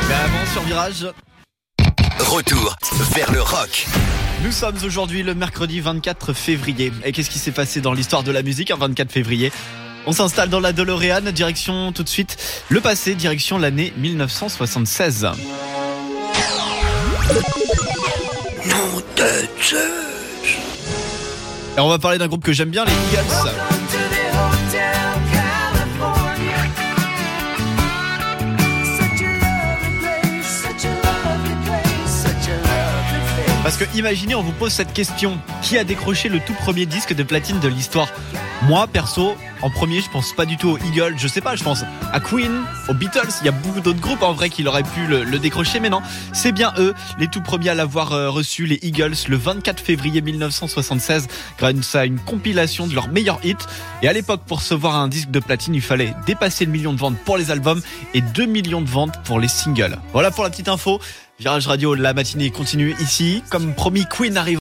Mais avant sur Virage, Retour vers le rock. nous sommes aujourd'hui le mercredi 24 février. Et qu'est-ce qui s'est passé dans l'histoire de la musique un 24 février ? On s'installe dans la DeLorean, direction tout de suite le passé, direction l'année 1976. Nom de Zeus. Et on va parler d'un groupe que j'aime bien, les Eagles. Parce que imaginez, on vous pose cette question: qui a décroché le tout premier disque de platine de l'histoire ? Moi, perso, en premier, je pense pas du tout aux Eagles. Je sais pas, je pense à Queen, aux Beatles. Il y a beaucoup d'autres groupes en vrai qui auraient pu le décrocher, mais non, c'est bien eux, les tout premiers à l'avoir reçu, les Eagles, le 24 février 1976, grâce à une compilation de leurs meilleurs hits. Et à l'époque, pour recevoir un disque de platine, il fallait dépasser le million de ventes pour les albums et 2 millions de ventes pour les singles. Voilà pour la petite info. Virage Radio, la matinée continue ici. Comme promis, Queen arrive.